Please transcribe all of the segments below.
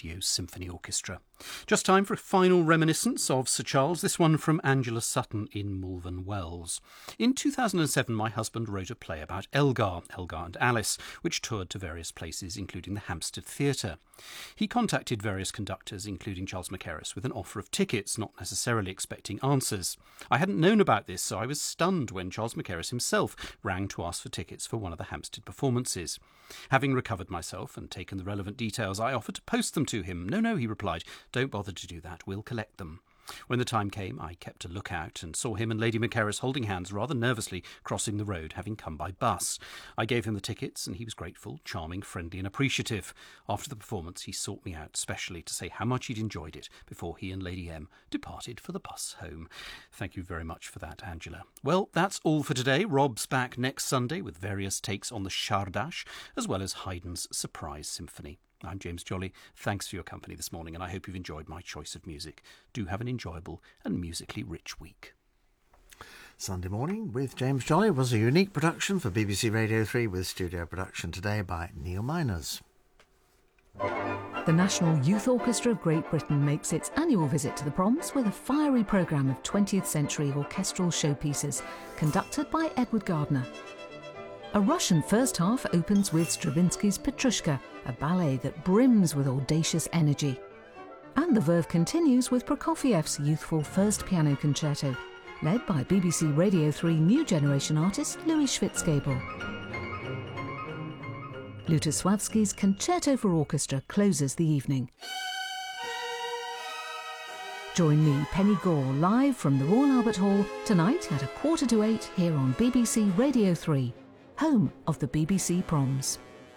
Radio Symphony Orchestra. Just time for a final reminiscence of Sir Charles, this one from Angela Sutton in Malvern Wells. In 2007, my husband wrote a play about Elgar and Alice, which toured to various places, including the Hampstead Theatre. He contacted various conductors, including Charles Mackerras, with an offer of tickets, not necessarily expecting answers. I hadn't known about this, so I was stunned when Charles Mackerras himself rang to ask for tickets for one of the Hampstead performances. Having recovered myself and taken the relevant details, I offered to post them to him. No, he replied, don't bother to do that, we'll collect them. When the time came, I kept a lookout and saw him and Lady Mackerras holding hands rather nervously crossing the road, having come by bus. I gave him the tickets and he was grateful, charming, friendly and appreciative. After the performance, he sought me out specially to say how much he'd enjoyed it before he and Lady M departed for the bus home. Thank you very much for that, Angela. Well, that's all for today. Rob's back next Sunday with various takes on the Shardash, as well as Haydn's Surprise Symphony. I'm James Jolly. Thanks for your company this morning, and I hope you've enjoyed my choice of music. Do have an enjoyable and musically rich week. Sunday Morning with James Jolly was a unique production for BBC Radio 3 with studio production today by Neil Miners. The National Youth Orchestra of Great Britain makes its annual visit to the Proms with a fiery programme of 20th century orchestral showpieces, conducted by Edward Gardner. A Russian first half opens with Stravinsky's Petrushka, a ballet that brims with audacious energy. And the verve continues with Prokofiev's youthful first piano concerto, led by BBC Radio 3 new generation artist Louis Schwitzgebel. Lutosławski's Concerto for Orchestra closes the evening. Join me, Penny Gore, live from the Royal Albert Hall tonight at 7:45 here on BBC Radio 3, home of the BBC Proms.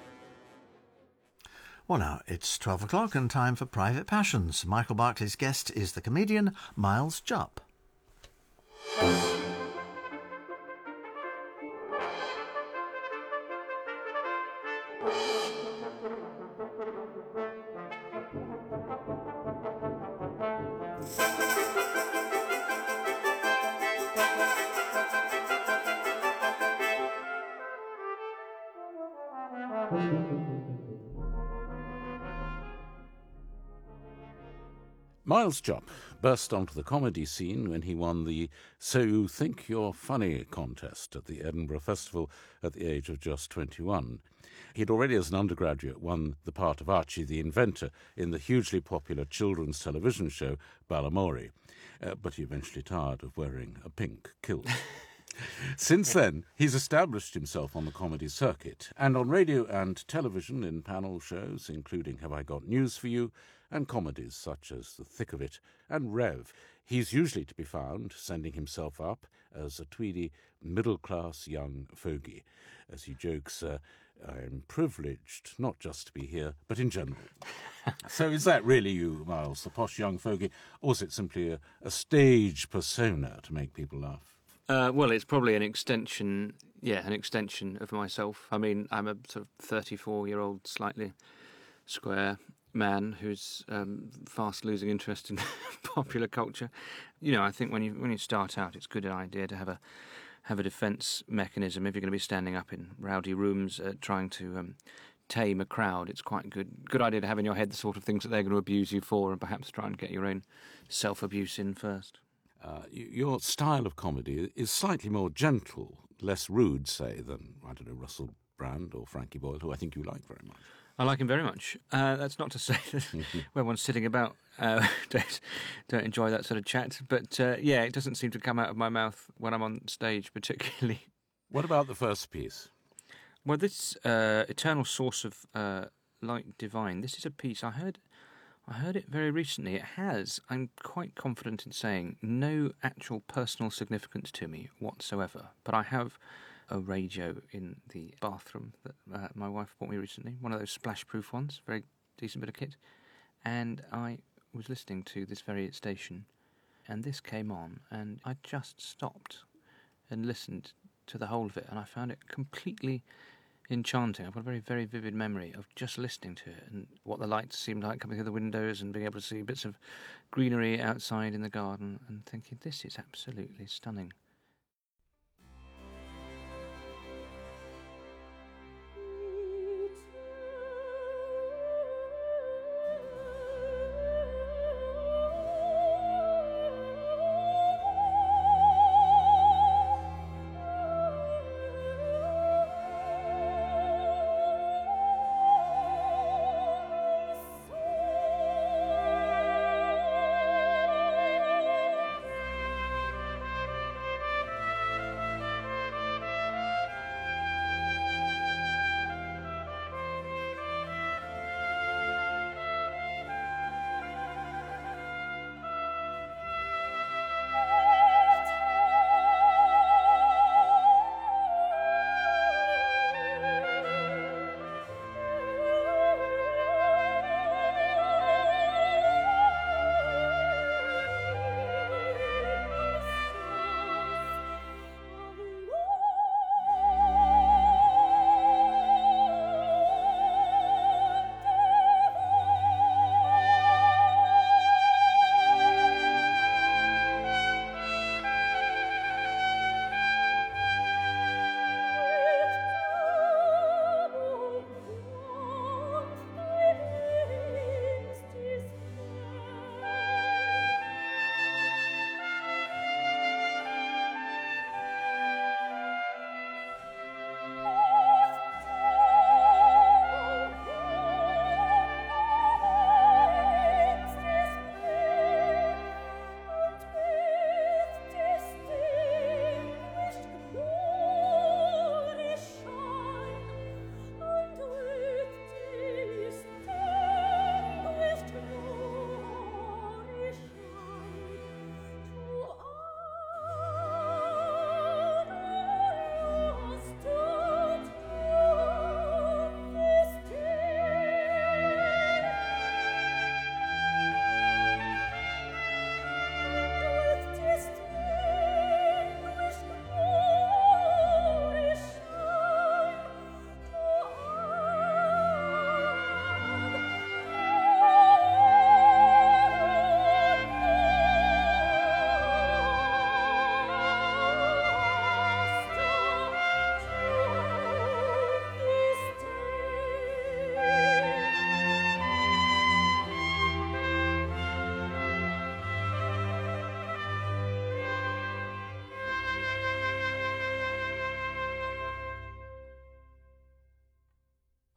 Well, now it's 12 o'clock and time for Private Passions. Michael Barclay's guest is the comedian Miles Jupp. Miles Jupp burst onto the comedy scene when he won the So You Think You're Funny contest at the Edinburgh Festival at the age of just 21. He'd already as an undergraduate won the part of Archie the Inventor in the hugely popular children's television show Balamory, but he eventually tired of wearing a pink kilt. Since then, he's established himself on the comedy circuit and on radio and television in panel shows, including Have I Got News For You, and comedies such as The Thick of It and Rev. He's usually to be found sending himself up as a tweedy, middle-class young fogey. As he jokes, I'm privileged not just to be here, but in general. So is that really you, Miles, the posh young fogey, or is it simply a stage persona to make people laugh? Well, it's probably an extension of myself. I mean, I'm a sort of 34-year-old, slightly square man who's fast losing interest in popular culture. You know, I think when you start out, it's a good idea to have a defence mechanism. If you're going to be standing up in rowdy rooms trying to tame a crowd, it's quite a good idea to have in your head the sort of things that they're going to abuse you for, and perhaps try and get your own self-abuse in first. Your style of comedy is slightly more gentle, less rude, say, than, I don't know, Russell Brand or Frankie Boyle, who I think you like very much. I like him very much. That's not to say that when one's sitting about don't enjoy that sort of chat. But, it doesn't seem to come out of my mouth when I'm on stage particularly. What about the first piece? Well, this Eternal Source of Light Divine, this is a piece I heard it very recently. It has, I'm quite confident in saying, no actual personal significance to me whatsoever. But I have a radio in the bathroom that my wife bought me recently, one of those splash-proof ones, very decent bit of kit. And I was listening to this very station, and this came on, and I just stopped and listened to the whole of it, and I found it completely enchanting. I've got a very, very vivid memory of just listening to it and what the lights seemed like coming through the windows and being able to see bits of greenery outside in the garden and thinking, this is absolutely stunning.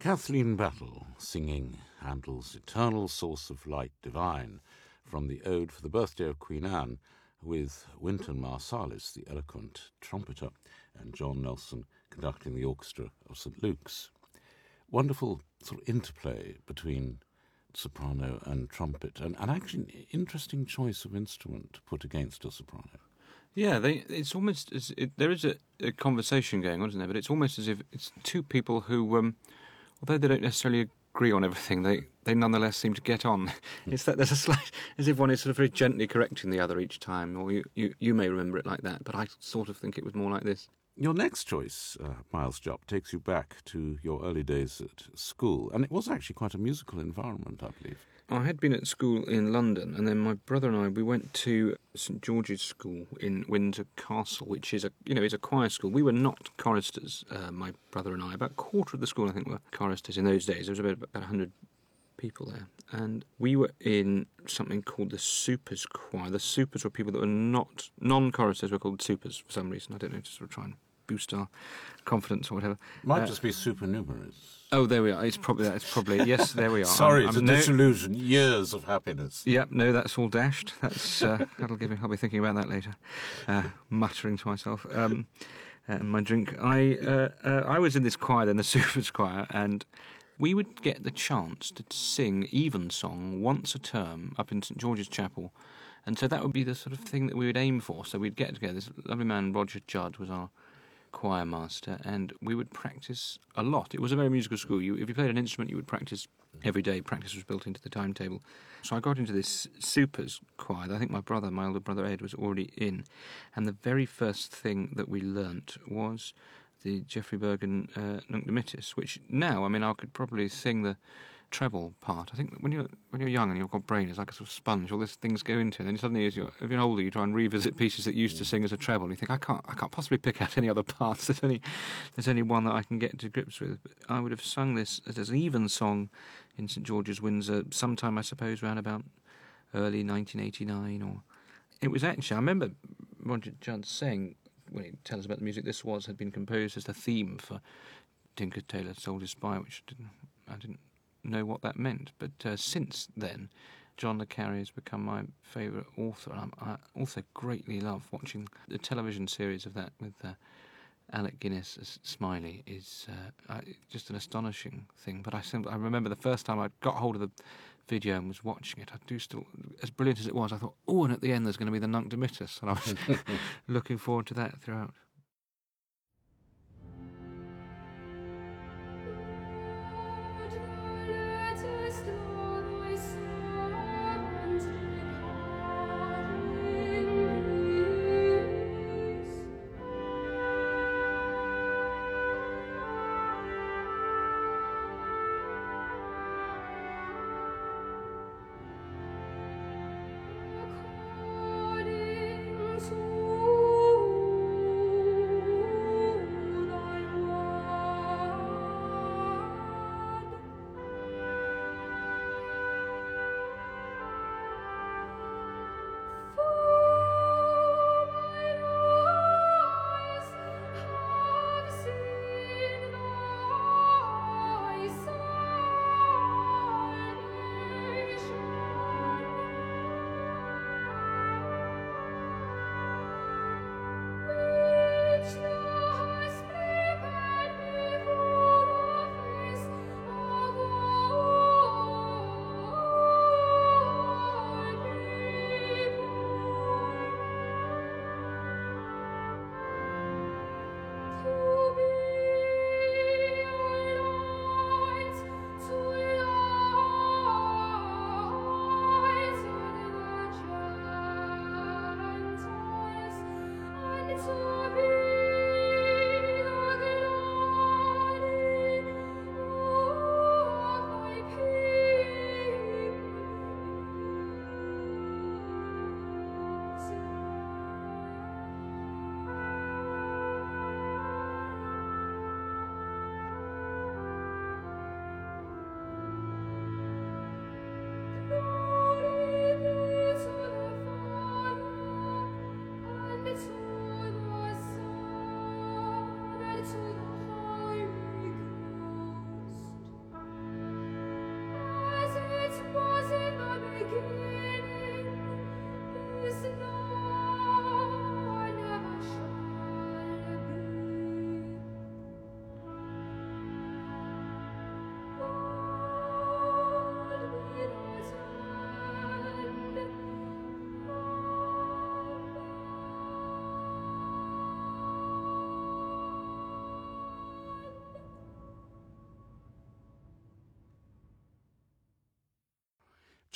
Kathleen Battle singing Handel's Eternal Source of Light Divine from the Ode for the Birthday of Queen Anne, with Wynton Marsalis, the eloquent trumpeter, and John Nelson conducting the orchestra of St. Luke's. Wonderful sort of interplay between soprano and trumpet, and actually an interesting choice of instrument to put against a soprano. Yeah, it's almost as there is a conversation going on, isn't there? But it's almost as if it's two people who, although they don't necessarily agree on everything, they nonetheless seem to get on. It's that there's a slight, as if one is sort of very gently correcting the other each time, or you may remember it like that, but I sort of think it was more like this. Your next choice, Miles Jupp, takes you back to your early days at school, and it was actually quite a musical environment, I believe. I had been at school in London, and then my brother and I, we went to St George's School in Windsor Castle, which is a choir school. We were not choristers, my brother and I. About a quarter of the school, I think, were choristers in those days. There was about 100 people there. And we were in something called the Supers Choir. The Supers were people that were not non-choristers, were called Supers for some reason. I don't know, to sort of try and boost our confidence or whatever. Might just be supernumeraries. Oh, there we are. It's probably yes. There we are. Sorry, it's a disillusion. Years of happiness. Yep, no, that's all dashed. That's that'll give me. I'll be thinking about that later. Muttering to myself. My drink. I was in this choir, then the Supers Choir, and we would get the chance to sing evensong once a term up in St George's Chapel, and so that would be the sort of thing that we would aim for. So we'd get together. This lovely man, Roger Judd, was our choir master, and we would practice a lot. It was a very musical school. If you played an instrument, you would practice every day. Practice was built into the timetable. So I got into this Supers Choir. I think my older brother Ed, was already in, and the very first thing that we learnt was the Geoffrey Bergen Nunc Dimittis, which now, I could probably sing the treble part. I think when you're young and you've got brain, it's like a sort of sponge. All these things go into it, and then suddenly, as you're older, you try and revisit pieces that you used to sing as a treble. And you think, I can't possibly pick out any other parts. There's only one that I can get to grips with. But I would have sung this as an evensong in St George's, Windsor, sometime I suppose around about early 1989. Or it was actually, I remember Roger Judd saying when he tells us about the music, this had been composed as the theme for Tinker Tailor Soldier Spy, which I didn't know what that meant, but since then John le Carré has become my favourite author, and I also greatly love watching the television series of that with Alec Guinness as Smiley. Is just an astonishing thing. But I remember the first time I got hold of the video and was watching it, I do still, as brilliant as it was, I thought, and at the end there's going to be the Nunc Dimittis, and I was looking forward to that throughout.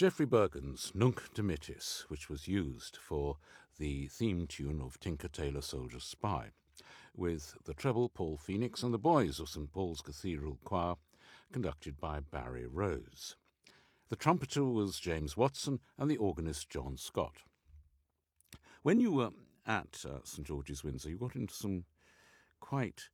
Geoffrey Bergen's Nunc Dimittis, which was used for the theme tune of Tinker Tailor Soldier Spy, with the treble Paul Phoenix and the boys of St Paul's Cathedral Choir, conducted by Barry Rose. The trumpeter was James Watson and the organist John Scott. When you were at St George's, Windsor, you got into some quite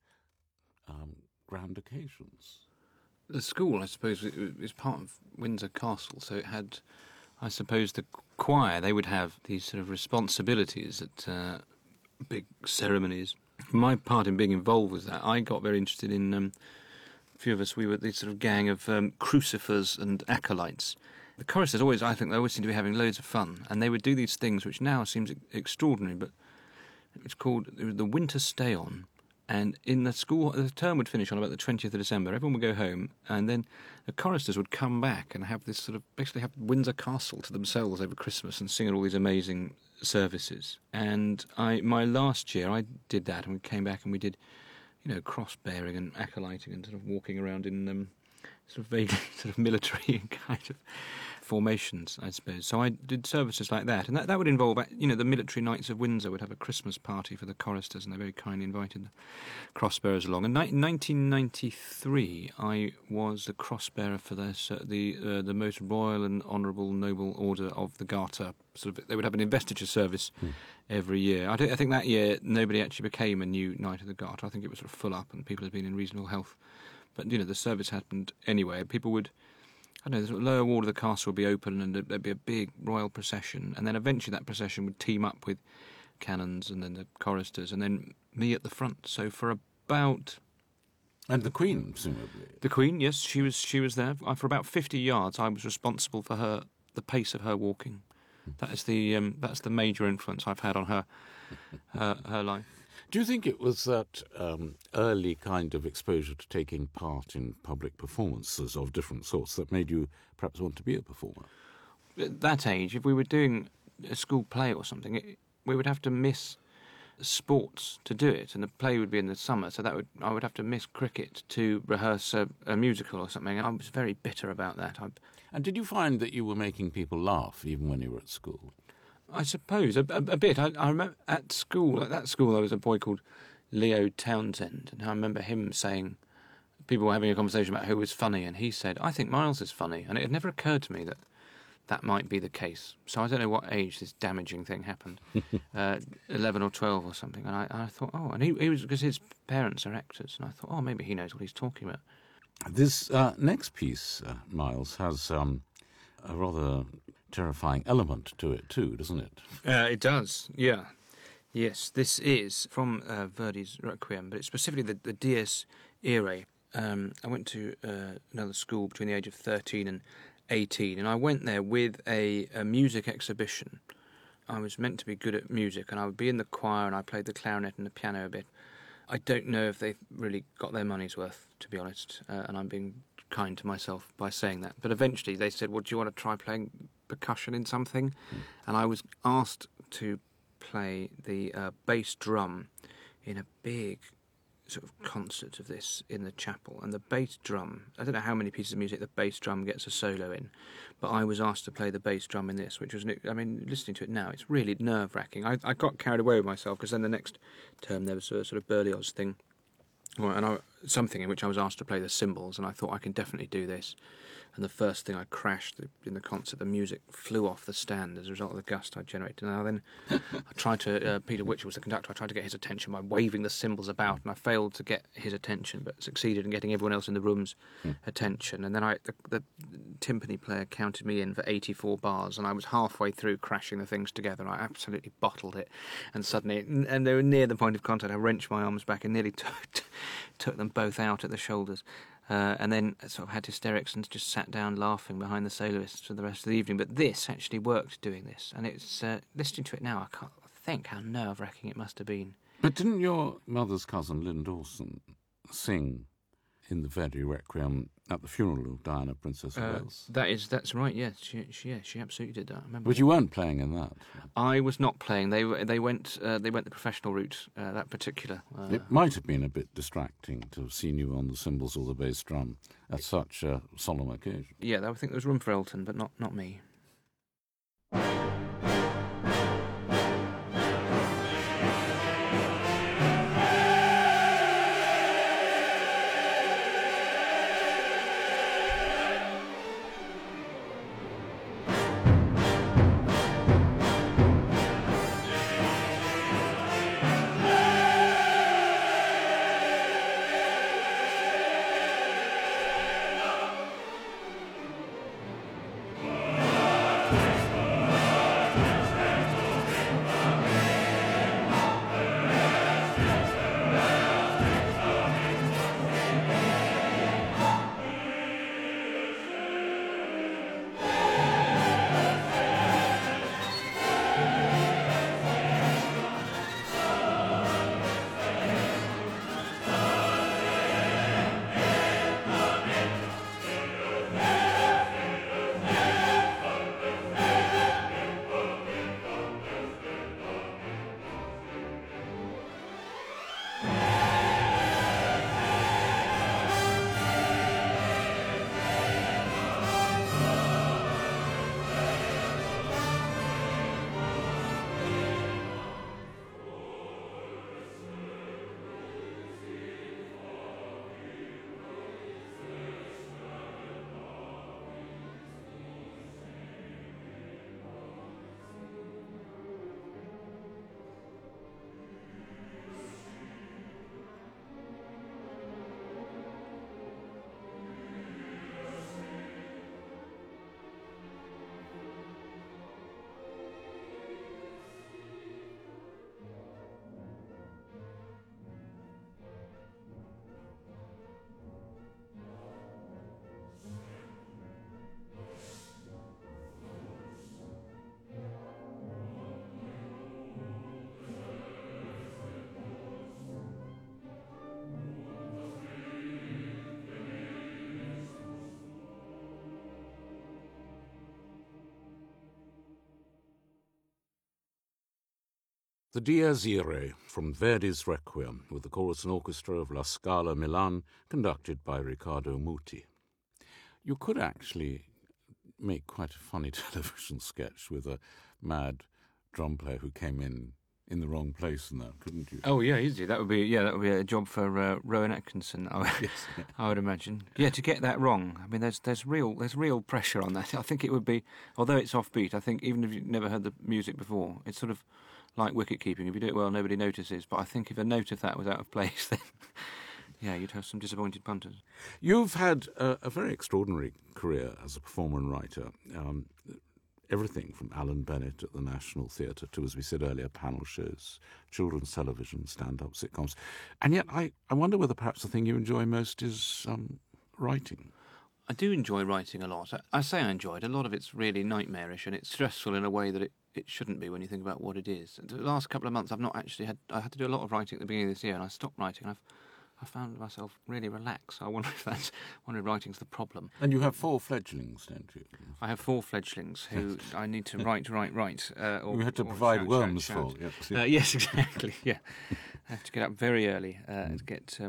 grand occasions. The school, I suppose, is part of Windsor Castle, so it had, I suppose, the choir, they would have these sort of responsibilities at big ceremonies. My part in being involved was that I got very interested in, a few of us, we were this sort of gang of crucifers and acolytes. The choristers always, I think, they always seem to be having loads of fun, and they would do these things which now seems extraordinary, but it was the Winter Stay On. And in the school, the term would finish on about the 20th of December. Everyone would go home, and then the choristers would come back and have this sort of, basically have Windsor Castle to themselves over Christmas and sing at all these amazing services. And my last year, I did that, and we came back and we did, cross-bearing and acolyting and sort of walking around in sort of vaguely sort of military kind of formations, I suppose. So I did services like that, and that would involve, the Military Knights of Windsor would have a Christmas party for the choristers, and they very kindly invited the crossbearers along. And in 1993, I was the crossbearer for the most royal and honourable noble order of the Garter. Sort of, they would have an investiture service every year. I think that year nobody actually became a new Knight of the Garter. I think it was sort of full up, and people had been in reasonable health. But, the service happened anyway. People would, the sort of lower ward of the castle would be open, and there'd be a big royal procession. And then eventually that procession would team up with cannons and then the choristers, and then me at the front. So for about... And the Queen, presumably. The Queen, yes, she was there. For about 50 yards, I was responsible for the pace of her walking. That's the major influence I've had on her life. Do you think it was that early kind of exposure to taking part in public performances of different sorts that made you perhaps want to be a performer? At that age, if we were doing a school play or something, we would have to miss sports to do it, and the play would be in the summer, so I would have to miss cricket to rehearse a musical or something. I was very bitter about that. And did you find that you were making people laugh even when you were at school? I suppose, a bit. I remember at that school there was a boy called Leo Townsend, and I remember him saying, people were having a conversation about who was funny, and he said, I think Miles is funny, and it had never occurred to me that might be the case. So I don't know what age this damaging thing happened, 11 or 12 or something, and I thought, and he was, because his parents are actors, and I thought, maybe he knows what he's talking about. This next piece, Miles, has a rather terrifying element to it too, doesn't it? It does, yeah. Yes, this is from Verdi's Requiem, but it's specifically the Dies Irae. I went to another school between the age of 13 and 18, and I went there with a music exhibition. I was meant to be good at music, and I would be in the choir, and I played the clarinet and the piano a bit. I don't know if they really got their money's worth, to be honest, and I'm being kind to myself by saying that. But eventually they said, well, do you want to try playing percussion in something? And I was asked to play the bass drum in a big sort of concert of this in the chapel. And the bass drum, I don't know how many pieces of music the bass drum gets a solo in, but I was asked to play the bass drum in this, which was, listening to it now, it's really nerve-wracking. I got carried away with myself, because then the next term there was a sort of Berlioz thing, something in which I was asked to play the cymbals, and I thought I can definitely do this. And the first thing I crashed in the concert, the music flew off the stand as a result of the gust I generated. And then I tried to, Peter Witcher was the conductor, I tried to get his attention by waving the cymbals about, and I failed to get his attention, but succeeded in getting everyone else in the room's attention. And then the timpani player counted me in for 84 bars, and I was halfway through crashing the things together, and I absolutely bottled it. And suddenly, and they were near the point of contact, I wrenched my arms back and nearly took them both out at the shoulders. And then sort of had hysterics and just sat down laughing behind the soloists for the rest of the evening. But this actually worked, doing this. And it's listening to it now, I can't think how nerve-wracking it must have been. But didn't your mother's cousin, Lynn Dawson, sing in the Verdi Requiem at the funeral of Diana, Princess of Wales? That's right, yes. She absolutely did that. I remember. But you weren't playing in that? I was not playing. They went the professional route, that particular. It might have been a bit distracting to have seen you on the cymbals or the bass drum at such a solemn occasion. Yeah, I think there was room for Elton, but not me. The Dies Irae from Verdi's Requiem with the chorus and orchestra of La Scala Milan, conducted by Riccardo Muti. You could actually make quite a funny television sketch with a mad drum player who came in the wrong place and that, couldn't you? Oh yeah, easy. That would be a job for Rowan Atkinson. I would imagine. Yeah, to get that wrong. I mean, there's real pressure on that. I think it would be, although it's offbeat. I think even if you've never heard the music before, it's sort of like wicket keeping. If you do it well, nobody notices. But I think if a note of that was out of place, then yeah, you'd have some disappointed punters. You've had a very extraordinary career as a performer and writer. Everything from Alan Bennett at the National Theatre to, as we said earlier, panel shows, children's television, stand-up sitcoms. And yet I wonder whether perhaps the thing you enjoy most is writing. I do enjoy writing a lot. I say I enjoy it. A lot of it's really nightmarish and it's stressful in a way that it shouldn't be when you think about what it is. The last couple of months I've not actually I had to do a lot of writing at the beginning of this year, and I stopped writing, and I found myself really relaxed. I wonder if writing's the problem. And you have 4 fledglings, don't you? I have 4 fledglings who I need to write. You had to provide worms for. Yes, exactly. Yeah, I have to get up very early to get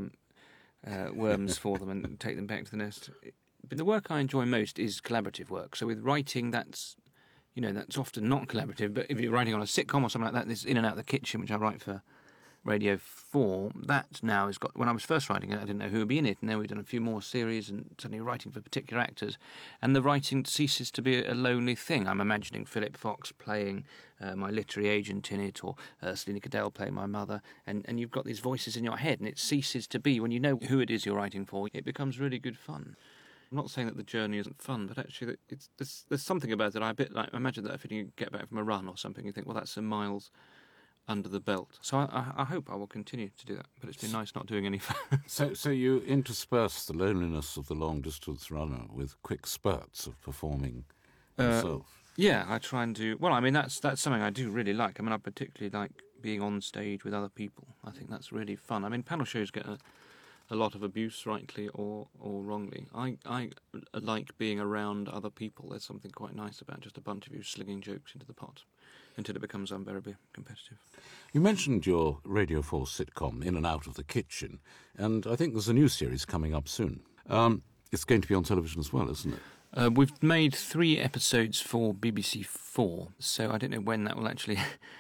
worms for them and take them back to the nest. But the work I enjoy most is collaborative work. So with writing, that's often not collaborative. But if you're writing on a sitcom or something like that, this In and Out the Kitchen, which I write for Radio 4, that now has got... When I was first writing it, I didn't know who would be in it, and then we've done a few more series and suddenly writing for particular actors, and the writing ceases to be a lonely thing. I'm imagining Philip Fox playing my literary agent in it, or Selina Cadell playing my mother, and you've got these voices in your head, and it ceases to be, when you know who it is you're writing for, it becomes really good fun. I'm not saying that the journey isn't fun, but actually there's something about it. I imagine that if you get back from a run or something, you think, well, that's some miles under the belt. So I hope I will continue to do that, but it's been nice not doing any fun. So you intersperse the loneliness of the long-distance runner with quick spurts of performing yourself. Yeah, I try and do... Well, I mean, that's something I do really like. I mean, I particularly like being on stage with other people. I think that's really fun. I mean, panel shows get a lot of abuse, rightly or wrongly. I like being around other people. There's something quite nice about just a bunch of you slinging jokes into the pot until it becomes unbearably competitive. You mentioned your Radio 4 sitcom, In and Out of the Kitchen, and I think there's a new series coming up soon. It's going to be on television as well, isn't it? We've made 3 episodes for BBC 4, so I don't know when that will actually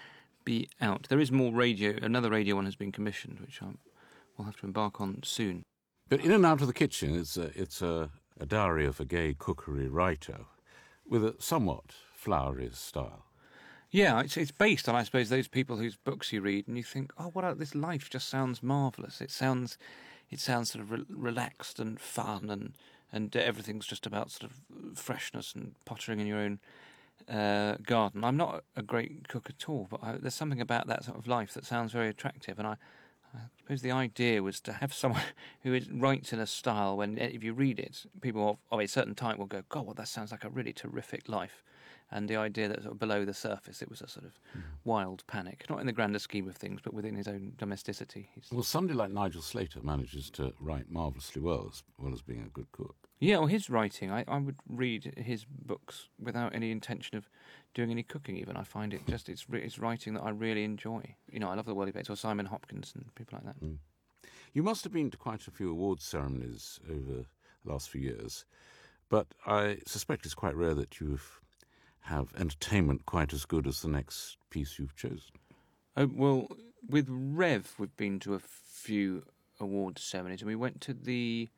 be out. There is more radio. Another radio one has been commissioned, which we'll have to embark on soon. But In and Out of the Kitchen, it's a diary of a gay cookery writer with a somewhat flowery style. Yeah, it's based on, I suppose, those people whose books you read and you think, oh, this life just sounds marvellous. It sounds sort of relaxed and fun, and everything's just about sort of freshness and pottering in your own garden. I'm not a great cook at all, but there's something about that sort of life that sounds very attractive, and I suppose the idea was to have someone who writes in a style when, if you read it, people of a certain type will go, God, well, that sounds like a really terrific life. And the idea that sort of below the surface it was a sort of wild panic, not in the grander scheme of things, but within his own domesticity. Well, somebody like Nigel Slater manages to write marvellously well as being a good cook. Yeah, well, his writing, I would read his books without any intention of doing any cooking even. I find it just, it's writing that I really enjoy. You know, I love the Worley Bates or Simon Hopkins and people like that. You must have been to quite a few awards ceremonies over the last few years, but I suspect it's quite rare that you have entertainment quite as good as the next piece you've chosen. Oh, well, with Rev, we've been to a few awards ceremonies, and we went to the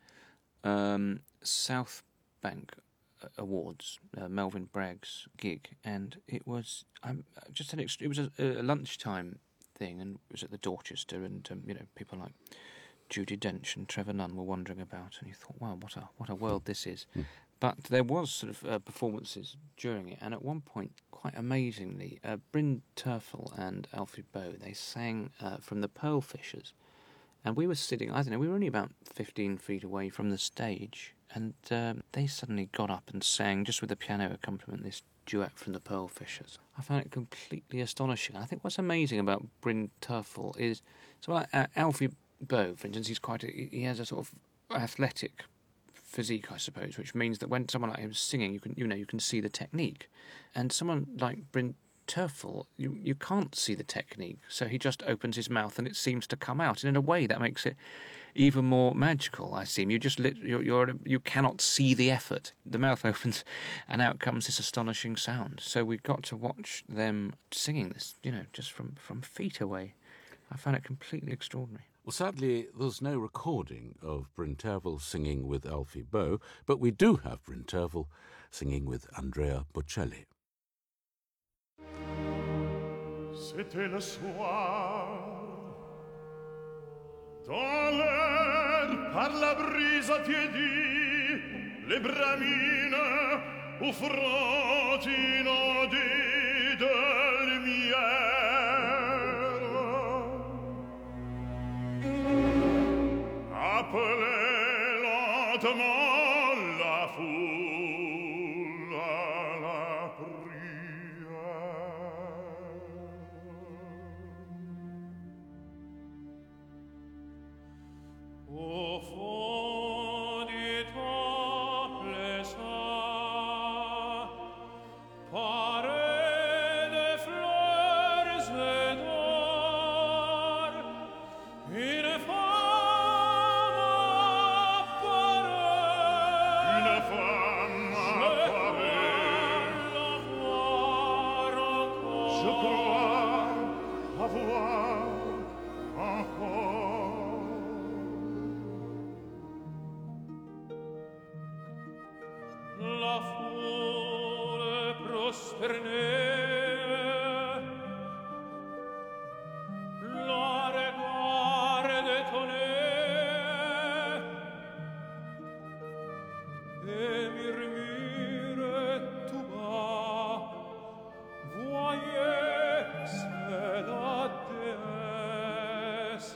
South Bank Awards, Melvyn Bragg's gig, and it was it was a lunchtime thing, and it was at the Dorchester, and people like Judi Dench and Trevor Nunn were wandering about, and you thought, wow, what a world this is. But there was sort of performances during it, and at one point, quite amazingly, Bryn Terfel and Alfie Boe, they sang from the Pearl Fishers. And we were sitting, we were only about 15 feet away from the stage, and they suddenly got up and sang, just with a piano accompaniment, this duet from the Pearl Fishers. I found it completely astonishing. I think what's amazing about Bryn Terfel is, Alfie Boe, for instance, he has a sort of athletic physique, I suppose, which means that when someone like him is singing, you can see the technique, and someone like Bryn Terfel, you can't see the technique, so he just opens his mouth and it seems to come out, and in a way that makes it even more magical. I seem you cannot see the effort. The mouth opens, and out comes this astonishing sound. So we got to watch them singing this, just from feet away. I found it completely extraordinary. Well, sadly, there's no recording of Bryn Terfel singing with Alfie Boe, but we do have Bryn Terfel singing with Andrea Bocelli. C'était le soir, dans l'air par la brise à piedi, les bramines au front inondé de lumière. Appelez lentement la foule à la prière. Au fond du temple saint, paré de fleurs et d'or, une femme apparaît. Une femme apparaît. Je crois la voir encore. La foule prosternée la regarde étonnée et murmure tout bas, voyez, c'est la déesse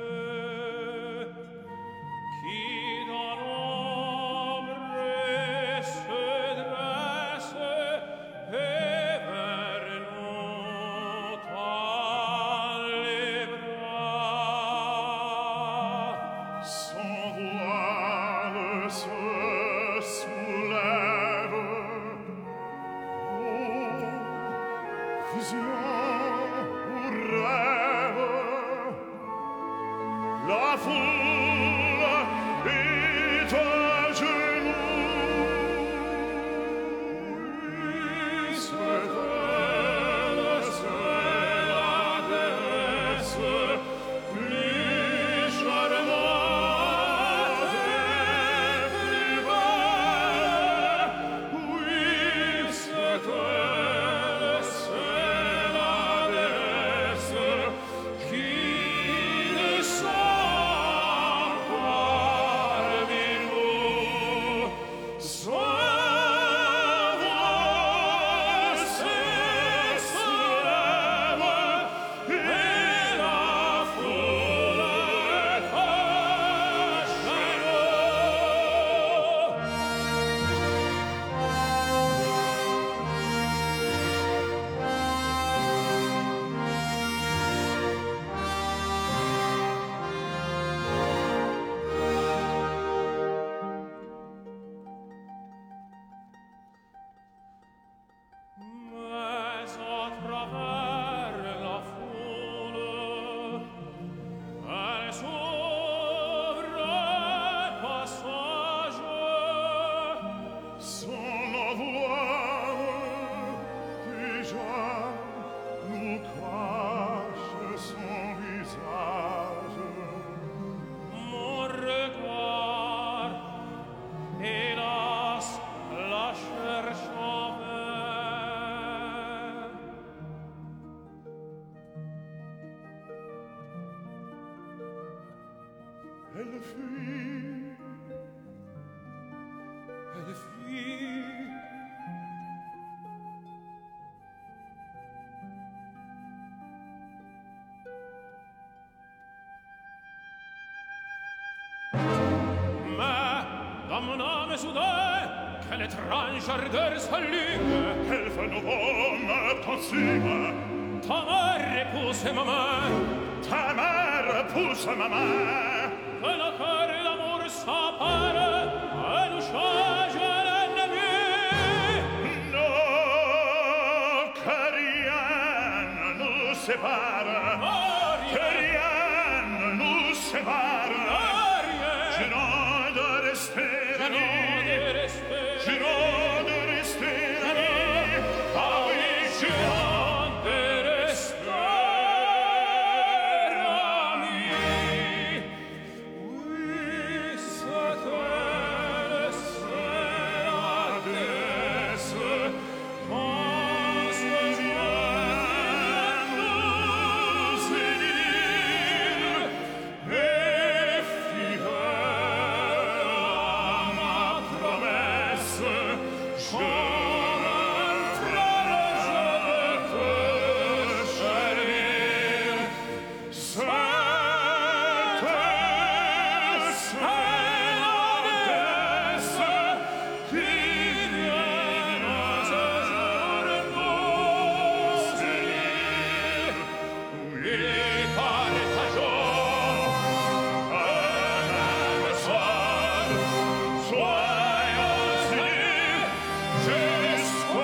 qui dans l'ombre se dresse et vers nous tend les bras. Son voile se soulève. Oh, vision ou rêve, la foule est à genoux. C'est elle, c'est la déesse, plus charmante et plus belle. Oui, c'est elle, c'est la déesse qui descend Elle fuit. Elle fuit. Mais dans mon âme soudain, quelle étrange ardeur s'allume, quel feu nouveau me consume. Ta mère repousse ma main, ta mère repousse ma main. Que le cœur et l'amour s'apparent, et nous change l'ennemi. Non, que rien ne nous sépare, que rien ne nous sépare. Jurons de rester amis, jurons de rester amis. Ah oui, jurons de rester amis. Oui, cette belle, c'est la déesse. On se vient nous unir et fidèle à ma promesse, je rentrerai te chérir. C'est la déesse qui vient ce jour nous unir. Oui, partageons un même soir, soyons unis jusqu'au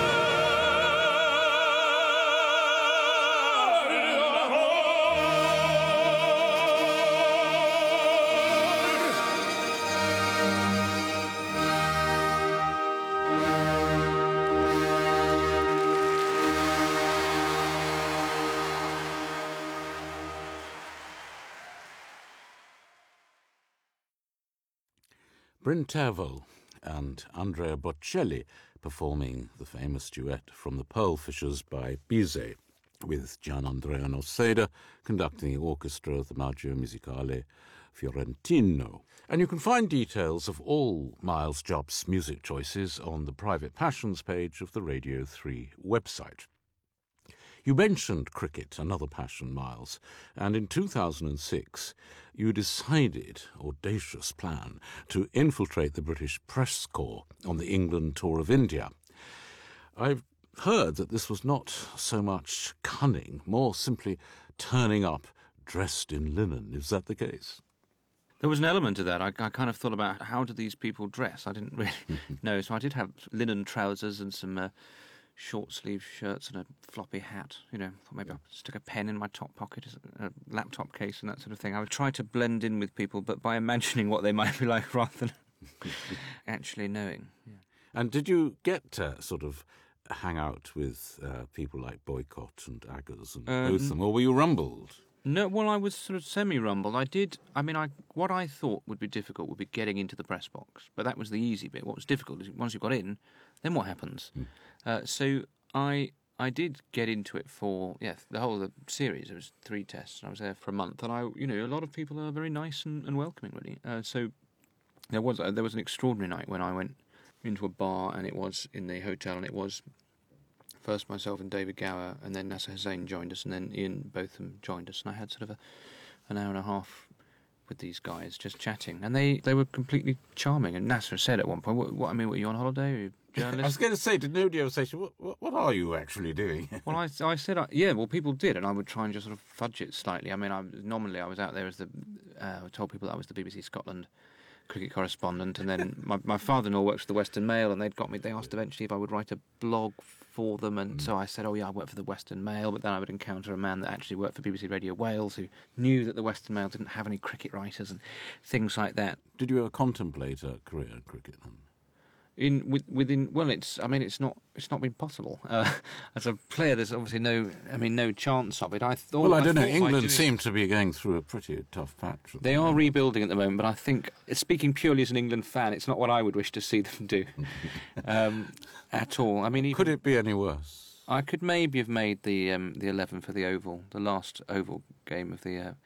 Bryn Terfel and Andrea Bocelli performing the famous duet from The Pearl Fishers by Bizet, with Gian Andrea Noseda conducting the orchestra of the Maggio Musicale Fiorentino. And you can find details of all Miles Jupp's music choices on the Private Passions page of the Radio 3 website. You mentioned cricket, another passion, Miles, and in 2006 you decided, audacious plan, to infiltrate the British press corps on the England tour of India. I've heard that this was not so much cunning, more simply turning up dressed in linen. Is that the case? There was an element to that. I kind of thought about how do these people dress. I didn't really know, so I did have linen trousers and some short-sleeved shirts and a floppy hat. You know, thought maybe I stuck a pen in my top pocket, a laptop case and that sort of thing. I would try to blend in with people, but by imagining what they might be like rather than actually knowing. Yeah. And did you get to sort of hang out with people like Boycott and Aggers and Botham, or were you rumbled? No, well, I was sort of semi-rumbled. What I thought would be difficult would be getting into the press box, but that was the easy bit. What was difficult is once you got in, then what happens? So I did get into it for the whole of the series. It was 3 tests, and I was there for a month. And a lot of people are very nice and welcoming, really. So there was an extraordinary night when I went into a bar, and it was in the hotel, and it was first myself and David Gower, and then Nasser Hussain joined us, and then Ian Botham joined us, and I had sort of an hour and a half with these guys just chatting, and they were completely charming. And Nasser said at one point, "What were you on holiday? Are you a journalist?" I was going to say, did nobody ever say, what are you actually doing? Well, I said, people did, and I would try and just sort of fudge it slightly. I mean, nominally I was out there as I told people that I was the BBC Scotland cricket correspondent, and then my father-in-law works for the Western Mail, and they asked eventually if I would write a blog for them, and so I said, I work for the Western Mail, but then I would encounter a man that actually worked for BBC Radio Wales who knew that the Western Mail didn't have any cricket writers and things like that. Did you ever contemplate a career in cricket? It's not been possible. As a player, there's obviously no chance of it. I don't know. England seem to be going through a pretty tough patch. They are rebuilding at the moment, but I think, speaking purely as an England fan, it's not what I would wish to see them do at all. I mean, could it be any worse? I could maybe have made the 11 for the Oval, the last Oval game of the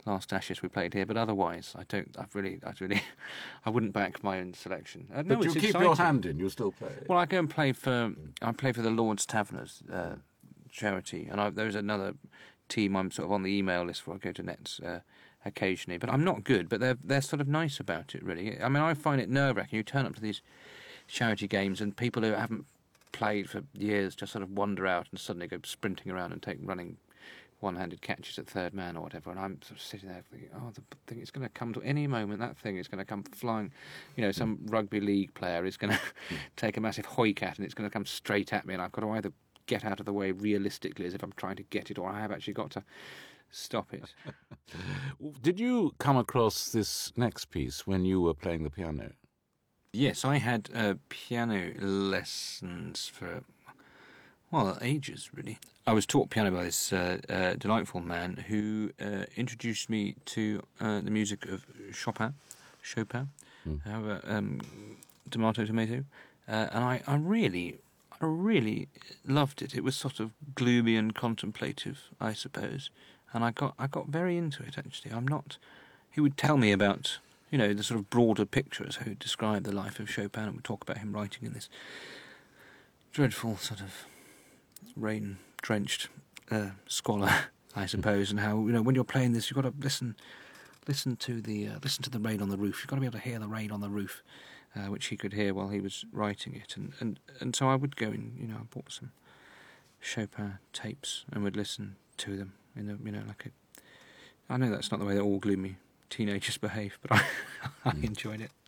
last Ashes we played here. But otherwise, I wouldn't back my own selection. But no, you it's keep exciting. your hand in. You still play. Well, I go and play for the Lord's Taverners charity, and there's another team I'm sort of on the email list for. I go to Nets occasionally, but I'm not good. But they're sort of nice about it, really. I mean, I find it nerve-wracking. You turn up to these charity games, and people who haven't played for years just sort of wander out and suddenly go sprinting around and take running one-handed catches at third man or whatever, and I'm sort of sitting there thinking, oh, the thing is going to come to any moment. That thing is going to come flying. You know, some rugby league player is going to take a massive hoik at, and it's going to come straight at me, and I've got to either get out of the way realistically as if I'm trying to get it, or I have actually got to stop it. Did you come across this next piece when you were playing the piano? Yes, I had piano lessons for, well, ages, really. I was taught piano by this delightful man who introduced me to the music of Chopin, however, tomato, and I really loved it. It was sort of gloomy and contemplative, I suppose, and I got very into it, actually. He would tell me about, you know, the sort of broader pictures, how he described the life of Chopin, and would talk about him writing in this dreadful sort of rain-drenched squalor, I suppose, and how, you know, when you're playing this, you've got to listen to the rain on the roof. You've got to be able to hear the rain on the roof, which he could hear while he was writing it, and so I would go and, you know, I bought some Chopin tapes and would listen to them in a, you know, like a. I know that's not the way that all gloomy teenagers behave, but I enjoyed it.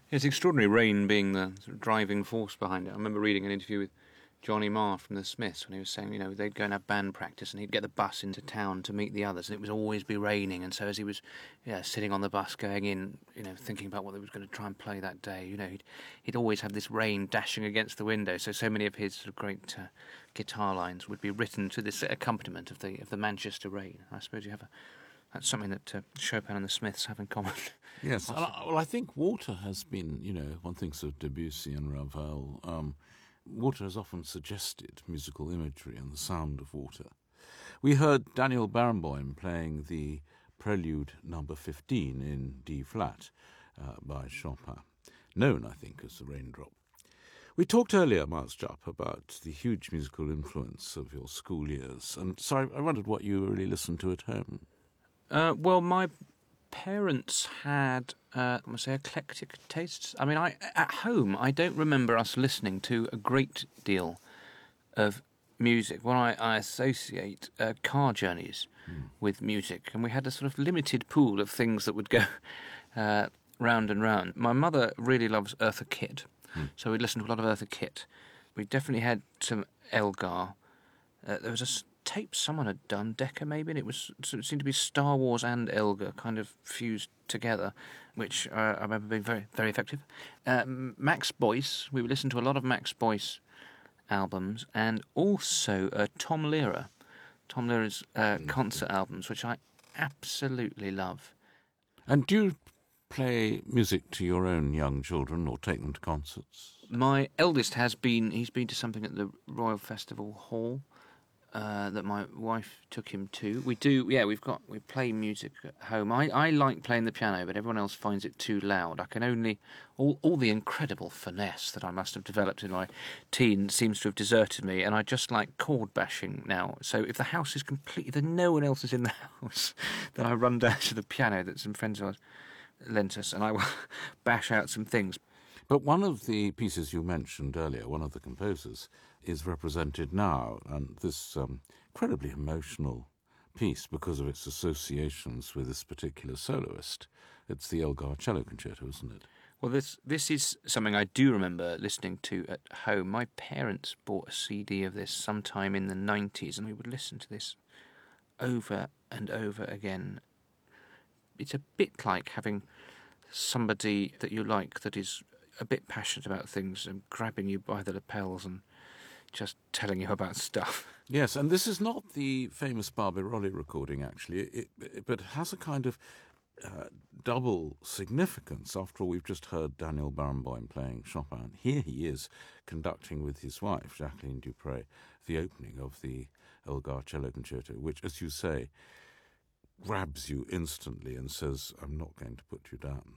It's extraordinary, rain being the sort of driving force behind it. I remember reading an interview with Johnny Marr from the Smiths when he was saying, they'd go and have band practice and he'd get the bus into town to meet the others, and it would always be raining. And so as he was sitting on the bus going in, thinking about what they was going to try and play that day, he'd always have this rain dashing against the window. So many of his sort of great guitar lines would be written to this accompaniment of the Manchester rain. I suppose that's something that Chopin and the Smiths have in common. Yes, I think water has been, one thinks of Debussy and Ravel. Water has often suggested musical imagery and the sound of water. We heard Daniel Barenboim playing the Prelude number 15 in D-flat by Chopin, known, I think, as the Raindrop. We talked earlier, Miles Jupp, about the huge musical influence of your school years, and so I wondered what you really listened to at home. Well, my parents had, eclectic tastes. I mean, at home, I don't remember us listening to a great deal of music. Well, I associate car journeys with music, and we had a sort of limited pool of things that would go round and round. My mother really loves Eartha Kitt, so we listened to a lot of Eartha Kitt. We definitely had some Elgar. There was a tape someone had done, Decca maybe, and it seemed to be Star Wars and Elgar kind of fused together, which I remember being very, very effective. Max Boyce, we would listen to a lot of Max Boyce albums, and also Tom Lehrer. Tom Lehrer's concert albums, which I absolutely love. And do you play music to your own young children or take them to concerts? My eldest he's been to something at the Royal Festival Hall that my wife took him to. We play music at home. I like playing the piano, but everyone else finds it too loud. I can only, all the incredible finesse that I must have developed in my teens seems to have deserted me, and I just like chord bashing now. So if the house is completely, then no one else is in the house, then I run down to the piano that some friends of ours lent us, and I will bash out some things. But one of the pieces you mentioned earlier, one of the composers, is represented now, and this incredibly emotional piece because of its associations with this particular soloist. It's the Elgar Cello Concerto, isn't it? Well, this is something I do remember listening to at home. My parents bought a CD of this sometime in the 90s, and we would listen to this over and over again. It's a bit like having somebody that you like that is a bit passionate about things and grabbing you by the lapels and just telling you about stuff. Yes, and this is not the famous Barbirolli recording, actually, but it has a kind of double significance. After all, we've just heard Daniel Barenboim playing Chopin. Here he is conducting with his wife, Jacqueline Dupre, the opening of the Elgar Cello Concerto, which, as you say, grabs you instantly and says, I'm not going to put you down.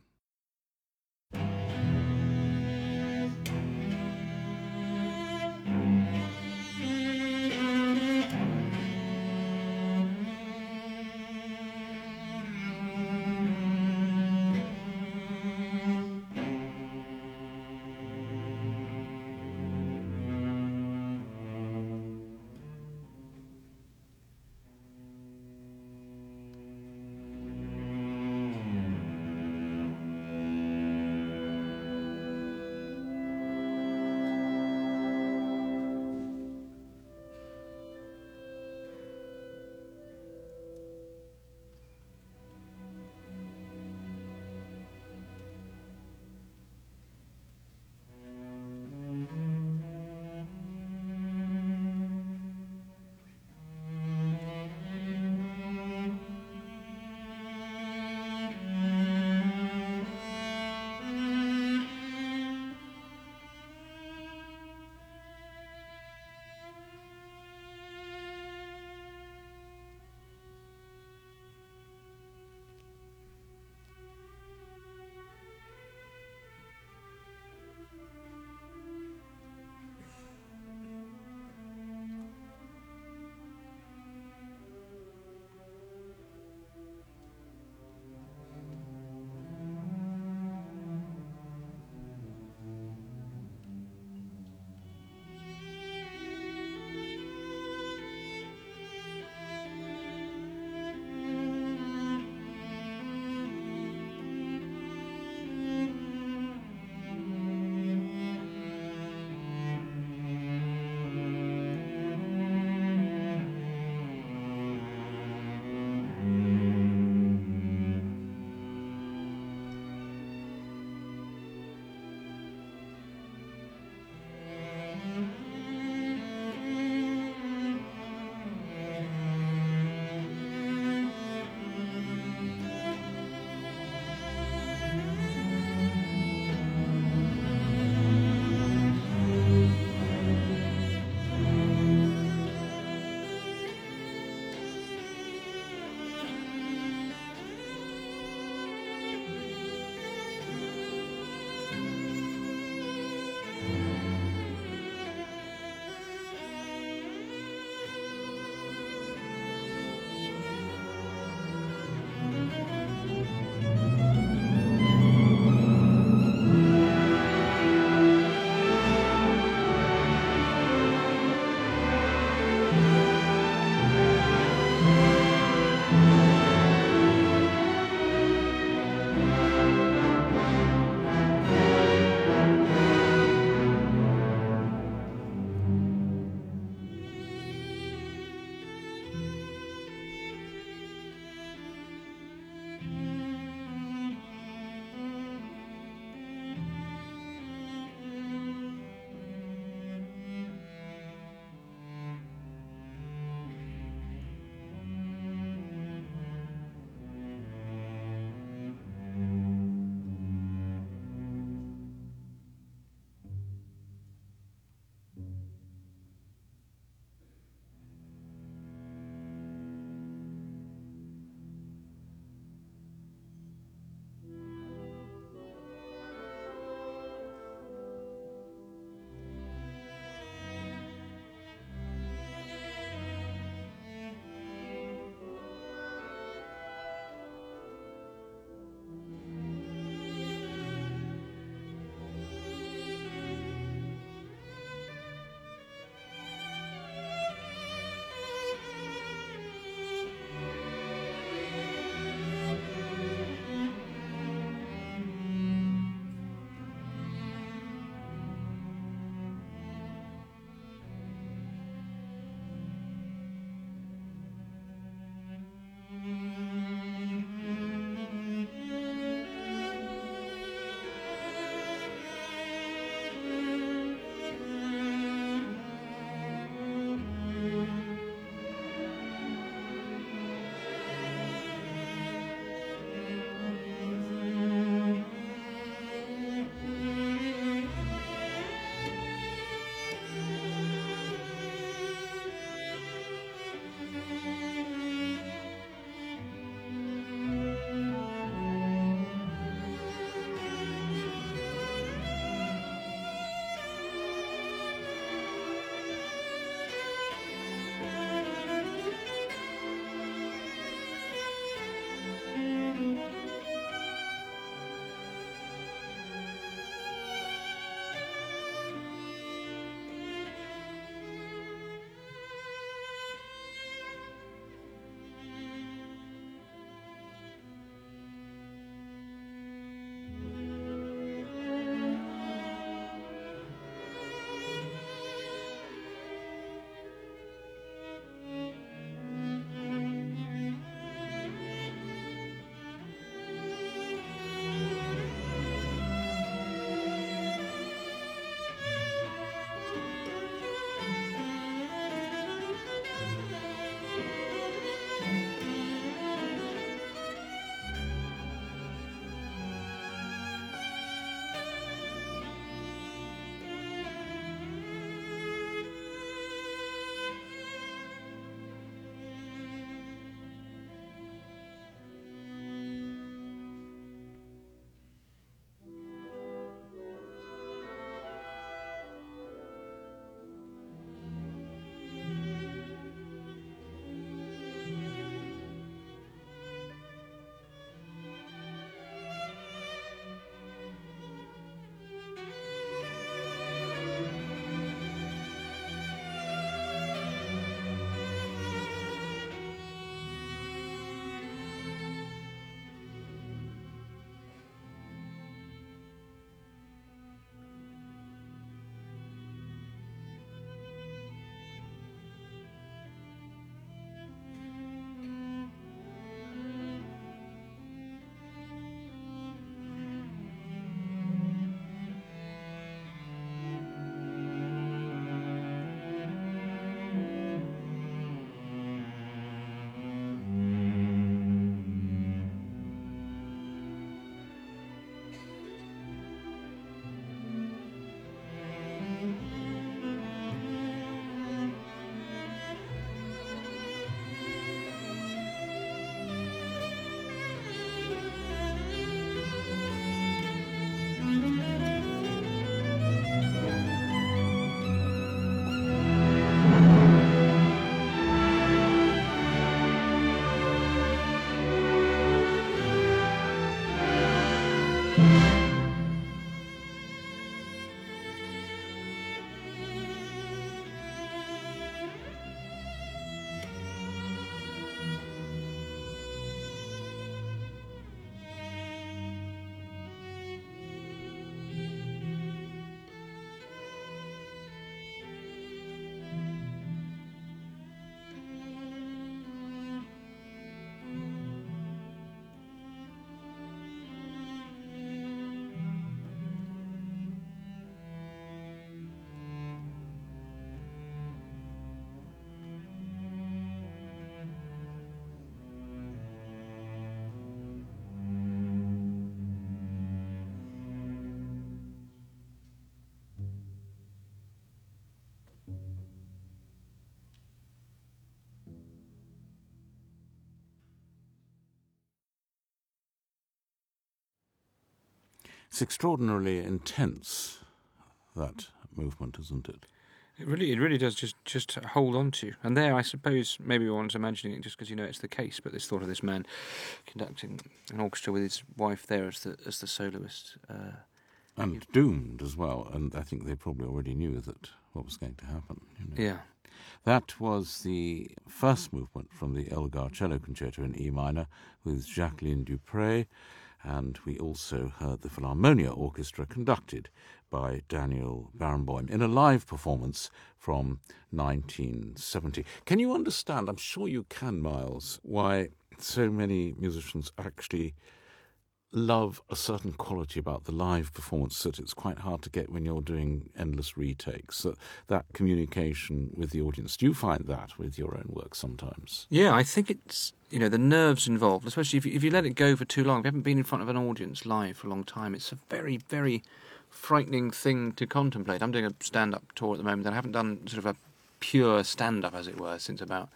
It's extraordinarily intense, that movement, isn't it? It really does just hold on to. And there, I suppose, maybe one's imagining it just because it's the case, but this thought of this man conducting an orchestra with his wife there as the soloist. And doomed as well, and I think they probably already knew that what was going to happen. Yeah. That was the first movement from the Elgar Cello Concerto in E minor with Jacqueline Dupré, and we also heard the Philharmonia Orchestra conducted by Daniel Barenboim in a live performance from 1970. Can you understand, I'm sure you can, Miles, why so many musicians actually love a certain quality about the live performance that it's quite hard to get when you're doing endless retakes, that communication with the audience? Do you find that with your own work sometimes? Yeah, I think it's, the nerves involved, especially if you let it go for too long. If you haven't been in front of an audience live for a long time, it's a very, very frightening thing to contemplate. I'm doing a stand-up tour at the moment, and I haven't done sort of a pure stand-up, as it were, since about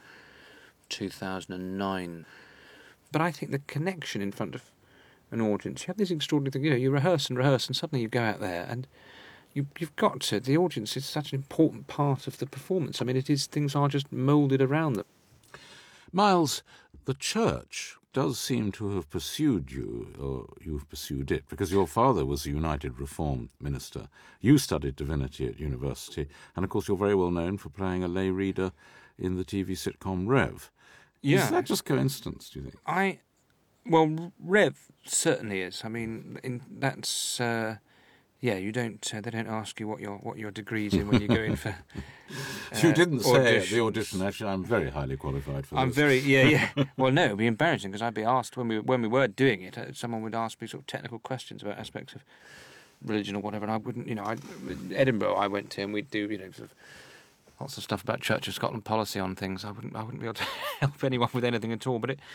2009. But I think the connection in front of an audience, you have this extraordinary thing, you rehearse, and suddenly you go out there, and you've got to, the audience is such an important part of the performance. I mean, things are just moulded around them. Miles, the church does seem to have pursued you, or you've pursued it, because your father was a United Reform minister. You studied divinity at university, and of course you're very well known for playing a lay reader in the TV sitcom Rev. Yeah. Is that just coincidence, do you think? Well, Rev certainly is. I mean, that's you don't. They don't ask you what your degree's in when you go in for. You didn't say at the auditions. audition. Actually, I'm very highly qualified for this. I'm very yeah. Well, no, it'd be embarrassing because I'd be asked when we were doing it. Someone would ask me sort of technical questions about aspects of religion or whatever, and I wouldn't. Edinburgh, I went to, and we'd do sort of lots of stuff about Church of Scotland policy on things. I wouldn't be able to help anyone with anything at all. But it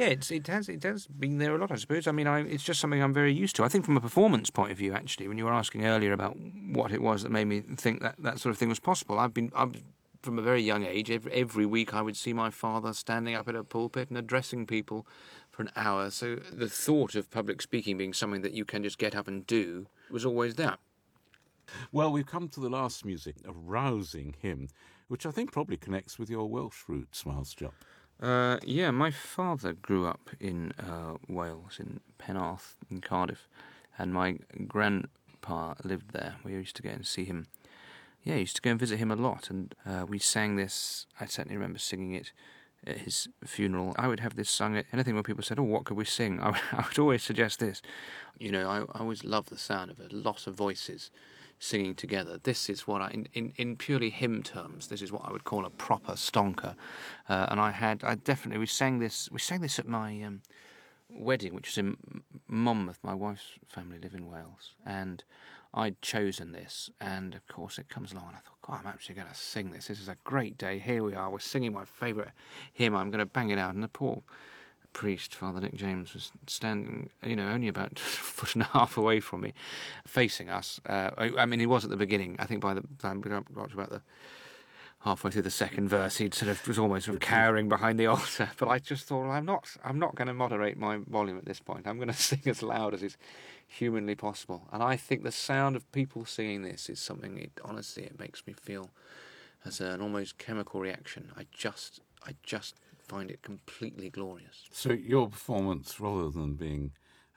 has been there a lot, I suppose. I mean, it's just something I'm very used to. I think from a performance point of view, actually, when you were asking earlier about what it was that made me think that sort of thing was possible, I've from a very young age, every week I would see my father standing up at a pulpit and addressing people for an hour. So the thought of public speaking being something that you can just get up and do was always there. Well, we've come to the last music, a rousing hymn, which I think probably connects with your Welsh roots, Miles Jupp. Yeah, my father grew up in Wales, in Penarth, in Cardiff, and my grandpa lived there. We used to go and see him. Yeah, I used to go and visit him a lot, and we sang this. I certainly remember singing it at his funeral. I would have this sung at anything when people said, "Oh, what could we sing?" I would always suggest this. I always love the sound of a lot of voices singing together. This is what in purely hymn terms, this is what I would call a proper stonker. And we sang this at my wedding, which was in Monmouth. My wife's family live in Wales, and I'd chosen this, and of course it comes along, and I thought, God, I'm actually going to sing this. This is a great day. Here we are. We're singing my favourite hymn. I'm going to bang it out. And the poor priest, Father Nick James, was standing, only about a foot and a half away from me, facing us. I mean, he was at the beginning. I think by the time we got to about the halfway through the second verse, he was almost sort of cowering behind the altar. But I just thought, I'm not going to moderate my volume at this point. I'm going to sing as loud as is humanly possible. And I think the sound of people singing this is something. It makes me feel as an almost chemical reaction. I just find it completely glorious. So your performance, rather than being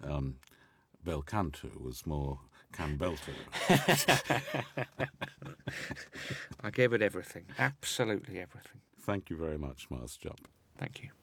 bel canto, was more can belter. I gave it everything, absolutely everything. Thank you very much, Miles Jupp. Thank you.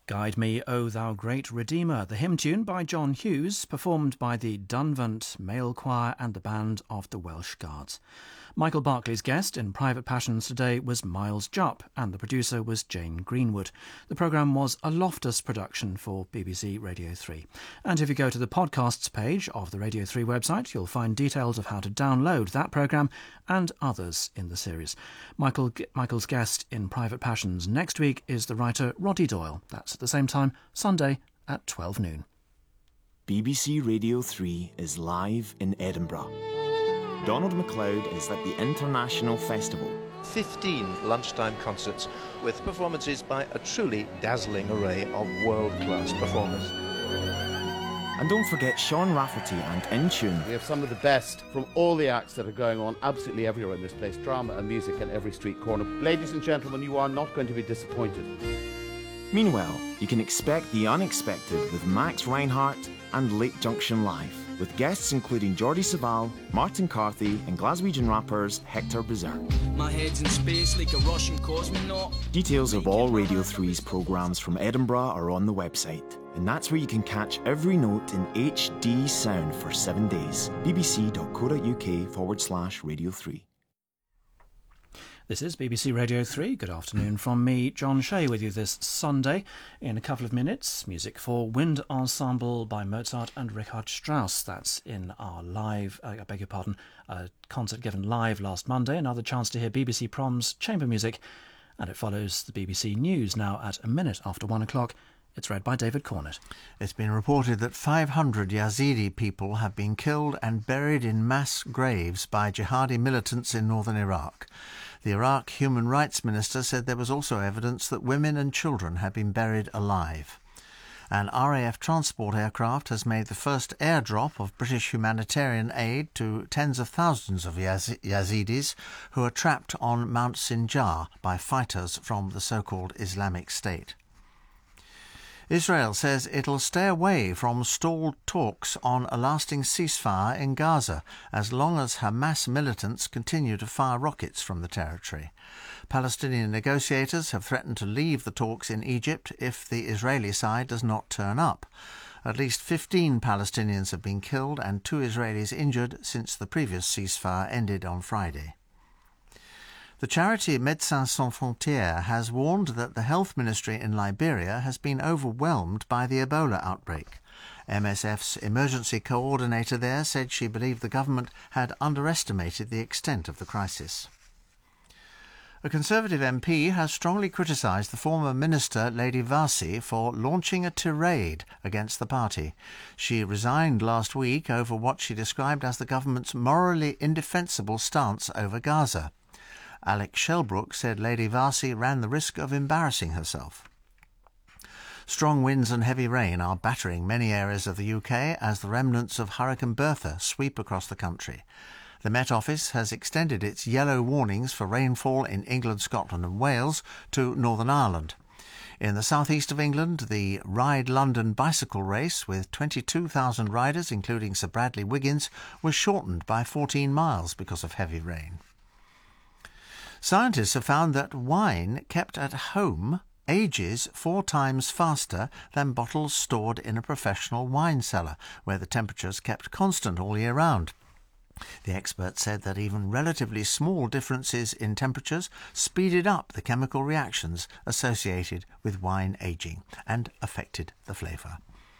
Guide Me, O Thou Great Redeemer, the hymn tune by John Hughes, performed by the Dunvant Male Choir and the Band of the Welsh Guards. Michael Barclay's guest in Private Passions today was Miles Jupp, and the producer was Jane Greenwood. The programme was a Loftus production for BBC Radio 3. And if you go to the podcasts page of the Radio 3 website, you'll find details of how to download that programme and others in the series. Michael's guest in Private Passions next week is the writer Roddy Doyle. That's at the same time, Sunday at 12 noon. BBC Radio 3 is live in Edinburgh. Donald MacLeod is at the International Festival. 15 lunchtime concerts with performances by a truly dazzling array of world-class performers. And don't forget Sean Rafferty and In Tune. We have some of the best from all the acts that are going on absolutely everywhere in this place. Drama and music in every street corner. Ladies and gentlemen, you are not going to be disappointed. Meanwhile, you can expect the unexpected with Max Reinhardt and Lake Junction Live, with guests including Geordie Savall, Martin Carthy and Glaswegian rappers Hector Berserk. My head's in space like a Russian cosmonaut. Details of all Radio 3's programmes from Edinburgh are on the website, and that's where you can catch every note in HD sound for 7 days. bbc.co.uk/Radio 3. This is BBC Radio 3. Good afternoon from me, John Shea, with you this Sunday. In a couple of minutes, music for Wind Ensemble by Mozart and Richard Strauss. That's in our live, concert given live last Monday. Another chance to hear BBC Proms chamber music. And it follows the BBC News now at a minute after 1 o'clock. It's read by David Cornett. It's been reported that 500 Yazidi people have been killed and buried in mass graves by jihadi militants in northern Iraq. The Iraq Human Rights Minister said there was also evidence that women and children had been buried alive. An RAF transport aircraft has made the first airdrop of British humanitarian aid to tens of thousands of Yazidis who are trapped on Mount Sinjar by fighters from the so-called Islamic State. Israel says it'll stay away from stalled talks on a lasting ceasefire in Gaza as long as Hamas militants continue to fire rockets from the territory. Palestinian negotiators have threatened to leave the talks in Egypt if the Israeli side does not turn up. At least 15 Palestinians have been killed and 2 Israelis injured since the previous ceasefire ended on Friday. The charity Médecins Sans Frontières has warned that the health ministry in Liberia has been overwhelmed by the Ebola outbreak. MSF's emergency coordinator there said she believed the government had underestimated the extent of the crisis. A Conservative MP has strongly criticised the former minister, Lady Varsi, for launching a tirade against the party. She resigned last week over what she described as the government's morally indefensible stance over Gaza. Alex Shelbrooke said Lady Varsi ran the risk of embarrassing herself. Strong winds and heavy rain are battering many areas of the UK as the remnants of Hurricane Bertha sweep across the country. The Met Office has extended its yellow warnings for rainfall in England, Scotland and Wales to Northern Ireland. In the southeast of England, the Ride London bicycle race with 22,000 riders, including Sir Bradley Wiggins, was shortened by 14 miles because of heavy rain. Scientists have found that wine kept at home ages 4 times faster than bottles stored in a professional wine cellar, where the temperature is kept constant all year round. The expert said that even relatively small differences in temperatures speeded up the chemical reactions associated with wine aging and affected the flavour.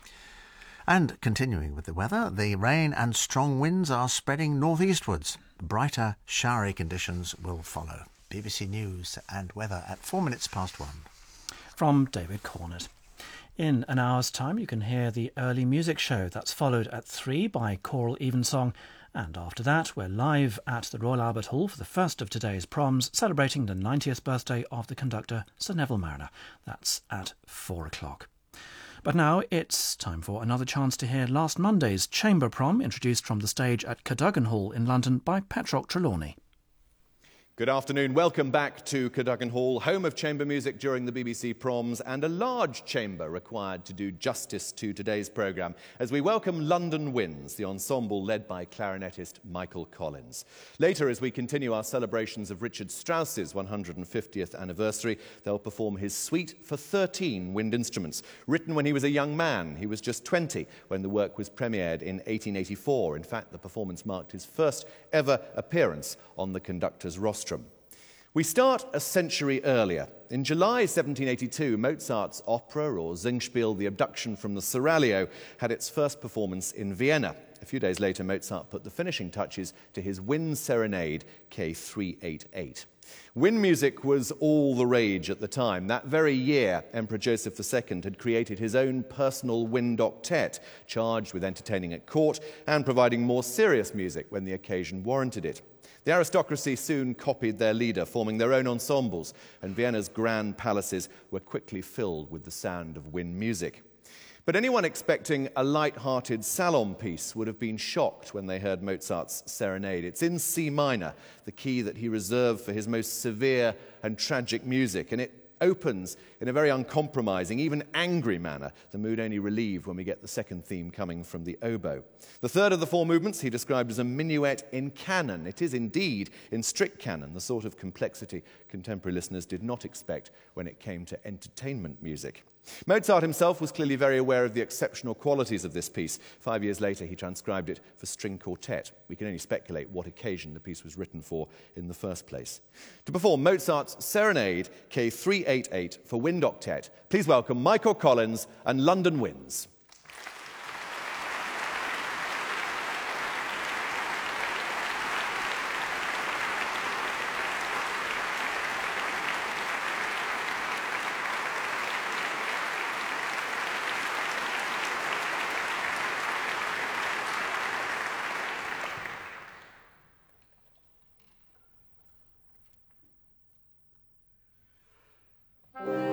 And continuing with the weather, the rain and strong winds are spreading northeastwards. Brighter, showery conditions will follow. BBC News and weather at 4 minutes past 1. From David Cornett. In an hour's time, you can hear the early music show that's followed at 3 by Choral Evensong. And after that, we're live at the Royal Albert Hall for the first of today's proms, celebrating the 90th birthday of the conductor Sir Neville Marriner. That's at 4 o'clock. But now it's time for another chance to hear last Monday's chamber prom, introduced from the stage at Cadogan Hall in London by Petrock Trelawney. Good afternoon. Welcome back to Cadogan Hall, home of chamber music during the BBC Proms, and a large chamber required to do justice to today's programme as we welcome London Winds, the ensemble led by clarinetist Michael Collins. Later, as we continue our celebrations of Richard Strauss's 150th anniversary, they'll perform his suite for 13 wind instruments. Written when he was a young man, he was just 20 when the work was premiered in 1884. In fact, the performance marked his first ever appearance on the conductor's rostrum. We start a century earlier. In July 1782, Mozart's opera, or Singspiel, The Abduction from the Seraglio, had its first performance in Vienna. A few days later, Mozart put the finishing touches to his Wind Serenade, K388. Wind music was all the rage at the time. That very year, Emperor Joseph II had created his own personal wind octet, charged with entertaining at court and providing more serious music when the occasion warranted it. The aristocracy soon copied their leader, forming their own ensembles, and Vienna's grand palaces were quickly filled with the sound of wind music. But anyone expecting a light-hearted salon piece would have been shocked when they heard Mozart's Serenade. It's in C minor, the key that he reserved for his most severe and tragic music, and it opens in a very uncompromising, even angry manner, the mood only relieved when we get the second theme coming from the oboe. The third of the four movements he described as a minuet in canon. It is indeed in strict canon, the sort of complexity contemporary listeners did not expect when it came to entertainment music. Mozart himself was clearly very aware of the exceptional qualities of this piece. 5 years later, he transcribed it for string quartet. We can only speculate what occasion the piece was written for in the first place. To perform Mozart's Serenade, K388 for wind octet, please welcome Michael Collins and London Winds. Thank you.